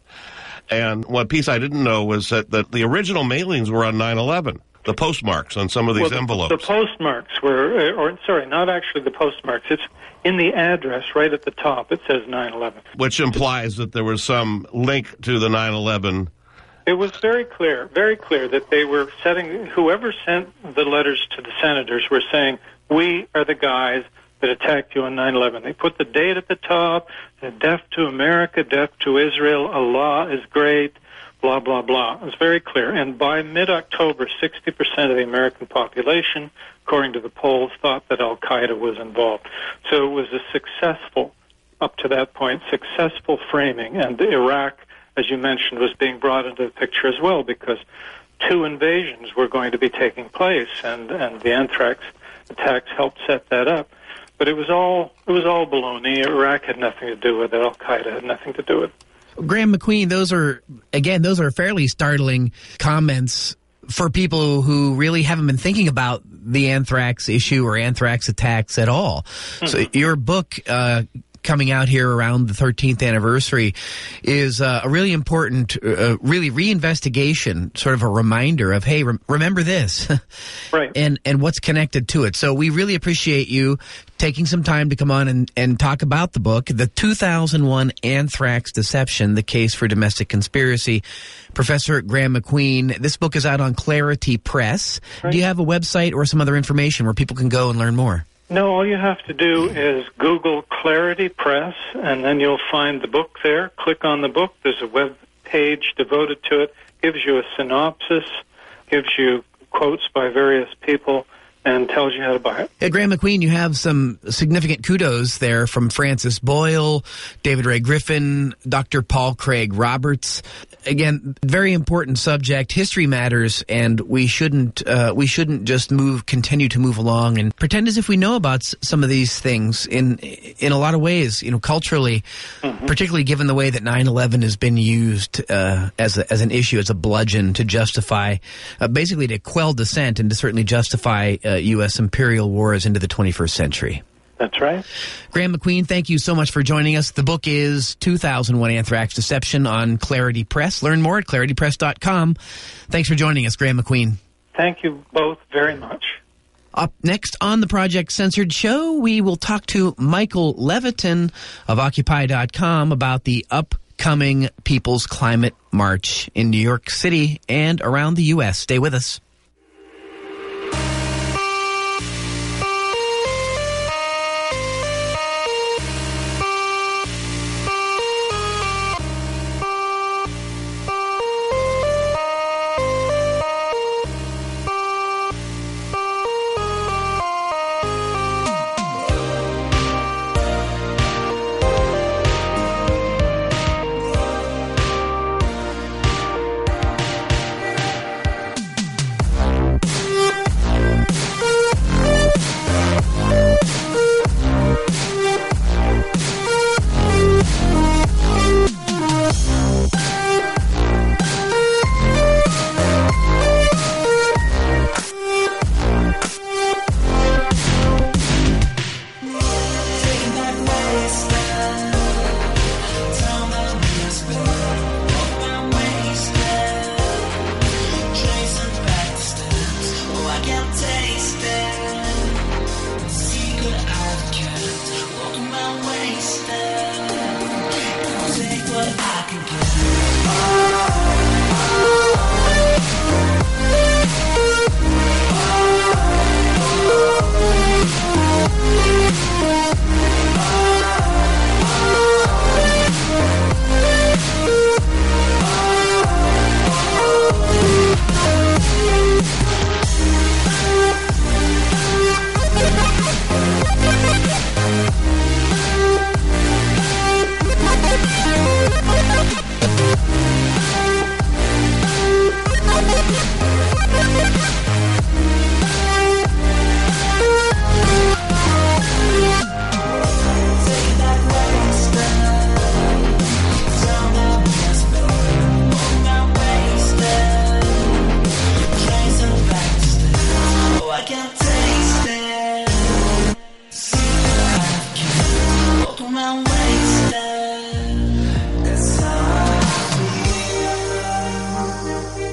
And one piece I didn't know was that, that the original mailings were on nine eleven, the postmarks on some of these well, the, envelopes. The postmarks were, or sorry, not actually the postmarks. It's in the address right at the top. It says nine eleven. Which implies that there was some link to the nine eleven. It was very clear, very clear that they were setting, whoever sent the letters to the senators were saying, we are the guys that attacked you on nine eleven. They put the date at the top, death to America, death to Israel, Allah is great, blah, blah, blah. It was very clear. And by mid-October, sixty percent of the American population, according to the polls, thought that al-Qaeda was involved. So it was a successful, up to that point, successful framing. And Iraq, as you mentioned, was being brought into the picture as well because two invasions were going to be taking place, and, and the anthrax attacks helped set that up. But it was all it was all baloney. Iraq had nothing to do with it. Al-Qaeda had nothing to do with it. Graham McQueen, those are, again, those are fairly startling comments for people who really haven't been thinking about the anthrax issue or anthrax attacks at all. Mm-hmm. So your book, uh, coming out here around the thirteenth anniversary is uh, a really important, uh, really reinvestigation, sort of a reminder of, hey, re- remember this. Right. And and what's connected to it. So we really appreciate you taking some time to come on and, and talk about the book, The two thousand one Anthrax Deception, The Case for Domestic Conspiracy. Professor Graham McQueen, this book is out on Clarity Press. Right. Do you have a website or some other information where people can go and learn more? No, all you have to do is Google Clarity Press, and then you'll find the book there. Click on the book. There's a web page devoted to it. Gives you a synopsis, gives you quotes by various people, and tells you how to buy it. Hey, Graham McQueen, you have some significant kudos there from Francis Boyle, David Ray Griffin, Doctor Paul Craig Roberts. Again, very important subject. History matters, and we shouldn't uh, we shouldn't just move, continue to move along and pretend as if we know about s- some of these things. In in a lot of ways, you know, culturally, mm-hmm. particularly given the way that nine eleven has been used uh, as a, as an issue, as a bludgeon to justify, uh, basically to quell dissent and to certainly justify uh, U S imperial wars into the twenty-first century. That's right. Graham McQueen, thank you so much for joining us. The book is two thousand one Anthrax Deception on Clarity Press. Learn more at clarity press dot com. Thanks for joining us, Graham McQueen. Thank you both very much. Up next on the Project Censored show, we will talk to Michael Levitin of Occupy dot com about the upcoming People's Climate March in New York City and around the U S. Stay with us.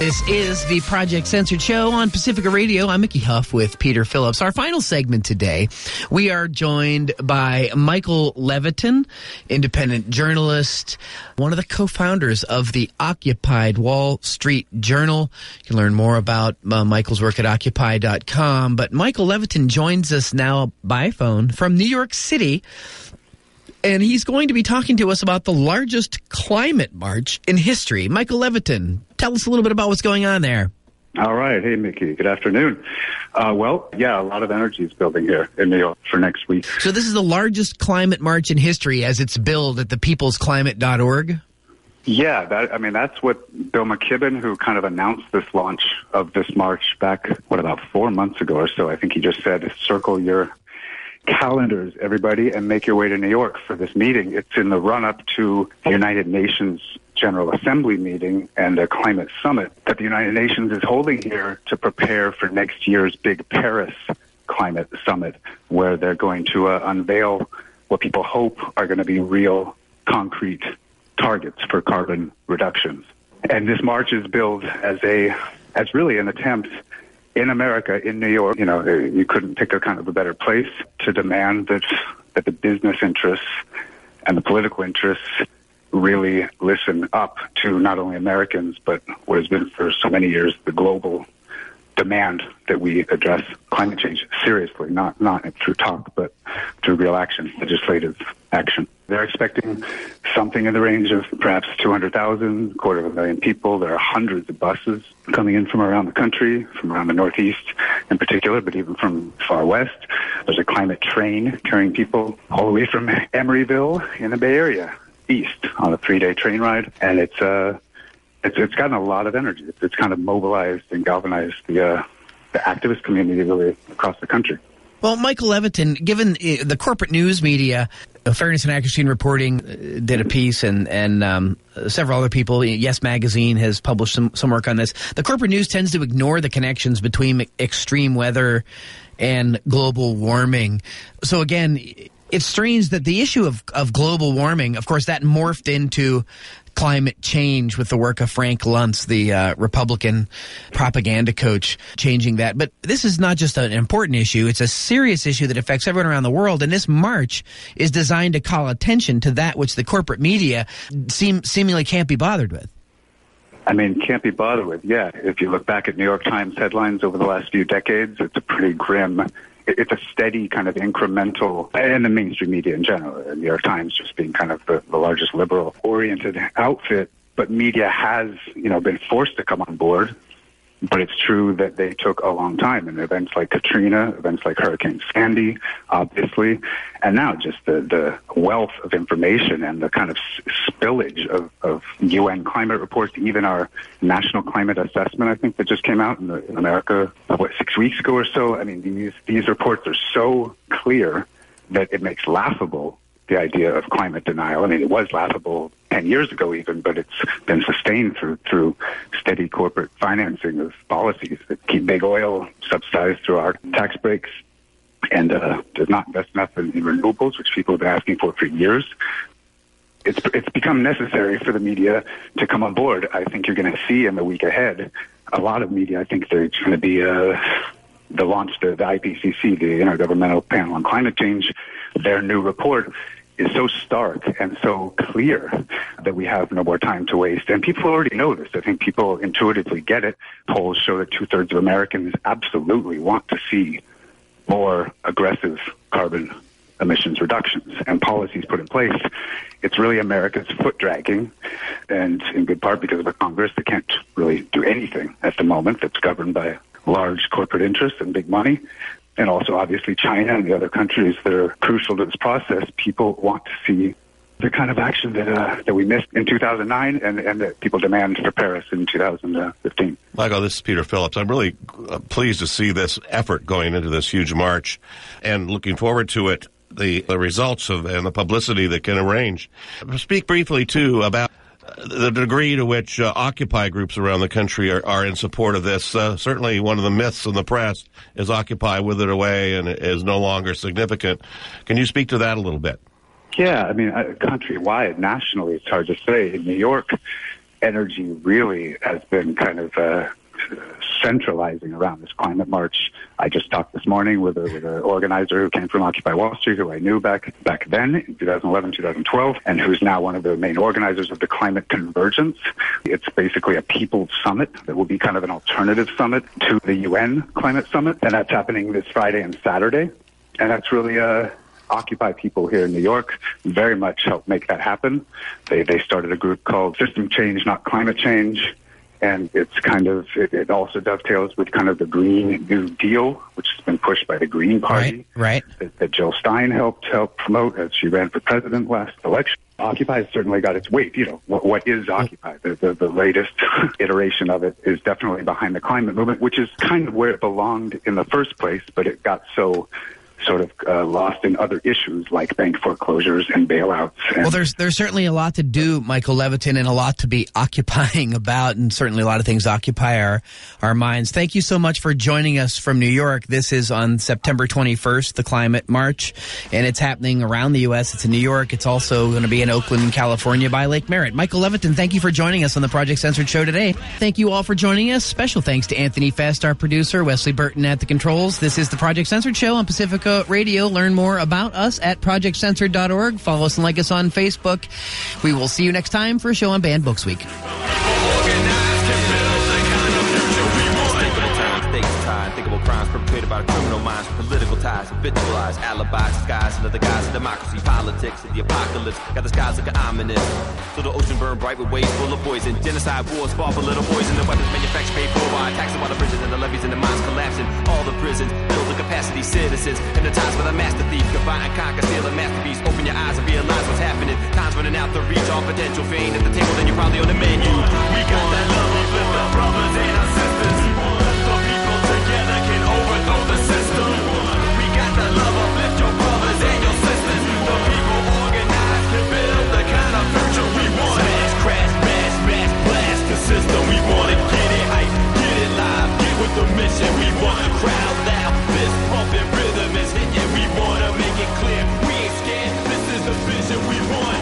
This is the Project Censored Show on Pacifica Radio. I'm Mickey Huff with Peter Phillips. Our final segment today, we are joined by Michael Levitin, independent journalist, one of the co-founders of the Occupied Wall Street Journal. You can learn more about uh, Michael's work at occupy dot com. But Michael Levitin joins us now by phone from New York City. And he's going to be talking to us about the largest climate march in history. Michael Levitin, tell us a little bit about what's going on there. All right. Hey, Mickey. Good afternoon. Uh, well, yeah, a lot of energy is building here in New York for next week. So this is the largest climate march in history as it's billed at the peoples climate dot org? Yeah, that, I mean, that's what Bill McKibben, who kind of announced this launch of this march back, what, about four months ago or so. I think he just said, circle your calendars, everybody, and make your way to New York for this meeting. It's in the run-up to the United Nations General Assembly meeting and a climate summit that the United Nations is holding here to prepare for next year's big Paris climate summit, where they're going to uh, unveil what people hope are going to be real, concrete targets for carbon reductions. And this march is billed as a, as really an attempt in America, in New York. You know, you couldn't pick a kind of a better place to demand that that the business interests and the political interests really listen up to not only Americans, but what has been for so many years the global demand that we address climate change seriously, not not through talk, but through real action, legislative action. They're expecting something in the range of perhaps two hundred thousand, quarter of a million people. There are hundreds of buses coming in from around the country, from around the Northeast in particular, but even from far west. There's a climate train carrying people all the way from Emeryville in the Bay Area east on a three-day train ride, and it's uh, it's it's gotten a lot of energy. It's, it's kind of mobilized and galvanized the uh, the activist community really across the country. Well, Michael Levitin, given uh, the corporate news media, uh, Fairness and Accuracy in Reporting uh, did a piece, and and um, several other people, Yes Magazine has published some, some work on this. The corporate news tends to ignore the connections between extreme weather and global warming. So again, it's strange that the issue of, of global warming, of course, that morphed into climate change with the work of Frank Luntz, the uh, Republican propaganda coach, changing that. But this is not just an important issue. It's a serious issue that affects everyone around the world. And this march is designed to call attention to that which the corporate media seem seemingly can't be bothered with. I mean, can't be bothered with, yeah. If you look back at New York Times headlines over the last few decades, it's a pretty grim, it's a steady kind of incremental, and the mainstream media in general, the New York Times just being kind of the, the largest liberal-oriented outfit, but media has, you know, been forced to come on board. But it's true that they took a long time, and events like Katrina, events like Hurricane Sandy, obviously, and now just the, the wealth of information and the kind of spillage of, of U N climate reports, even our national climate assessment, I think, that just came out in, the, in America, what, six weeks ago or so. I mean, these, these reports are so clear that it makes laughable the idea of climate denial. I mean, it was laughable ten years ago even, but it's been sustained through through steady corporate financing of policies that keep big oil subsidized through our tax breaks and uh, does not invest enough in, in renewables, which people have been asking for for years. It's it's become necessary for the media to come on board. I think you're going to see in the week ahead a lot of media. I think there's going to be uh, the launch of the I P C C, the Intergovernmental Panel on Climate Change. Their new report is so stark and so clear that we have no more time to waste. And people already know this. I think people intuitively get it. Polls show that two-thirds of Americans absolutely want to see more aggressive carbon emissions reductions and policies put in place. It's really America's foot dragging, and in good part because of a Congress that can't really do anything at the moment, that's governed by large corporate interests and big money. And also, obviously, China and the other countries that are crucial to this process. People want to see the kind of action that uh, that we missed in two thousand nine and, and that people demand for Paris in two thousand fifteen. Michael, this is Peter Phillips. I'm really uh, pleased to see this effort going into this huge march and looking forward to it, the, the results of and the publicity that can arrange. Speak briefly, too, about the degree to which uh, Occupy groups around the country are, are in support of this. Uh, certainly one of the myths in the press is Occupy withered away and is no longer significant. Can you speak to that a little bit? Yeah, I mean, uh, countrywide, nationally, it's hard to say. In New York, energy really has been kind of uh, centralizing around this climate march. I just talked this morning with a, with an organizer who came from Occupy Wall Street, who I knew back back then in twenty eleven, twenty twelve, and who's now one of the main organizers of the Climate Convergence. It's basically a people's summit that will be kind of an alternative summit to the U N Climate Summit, and that's happening this Friday and Saturday. And that's really uh, Occupy people here in New York very much helped make that happen. They they started a group called System Change, Not Climate Change. And it's kind of, it, it also dovetails with kind of the Green New Deal, which has been pushed by the Green Party. Right, right. That, that Jill Stein helped help promote as she ran for president last election. Occupy has certainly got its weight. You know, what, what is Occupy? The, the, the latest iteration of it is definitely behind the climate movement, which is kind of where it belonged in the first place, but it got so sort of uh, lost in other issues like bank foreclosures and bailouts. And well, there's there's certainly a lot to do, Michael Levitin, and a lot to be occupying about, and certainly a lot of things occupy our, our minds. Thank you so much for joining us from New York. This is on September twenty-first, the Climate March, and it's happening around the U S. It's in New York. It's also going to be in Oakland, California by Lake Merritt. Michael Levitin, thank you for joining us on the Project Censored show today. Thank you all for joining us. Special thanks to Anthony Fest, our producer, Wesley Burton at the controls. This is the Project Censored show on Pacifica Radio. Learn more about us at project censored dot org. Follow us and like us on Facebook. We will see you next time for a show on Banned Books Week. Unthinkable crimes perpetrated by the criminal minds, political ties, habitualized alibis, disguised under the guise of democracy, politics, and the apocalypse. Got the skies looking ominous. So the ocean burned bright with waves full of poison. Genocide wars fought for little poison. The weapons manufactured paid for by taxing while the bridges and the levees and the mines collapsing. All the prisons build the capacity citizens. And the times with a master thief, combine and conquer, steal a masterpiece. Open your eyes and realize what's happening. Time's running out to reach all potential. If you ain't at the table, then you're probably on the menu. We got that love, we lift our brothers and our sisters. Together can overthrow the system. We got the love, uplift your brothers and your sisters. The people organized to build the kind of future we want. Smash, crash, smash, smash, blast the system. We want to get it hype, get it live, get with the mission. We want the crowd loud, this pumping rhythm is hitting. We want to make it clear, we ain't scared. This is the vision we want.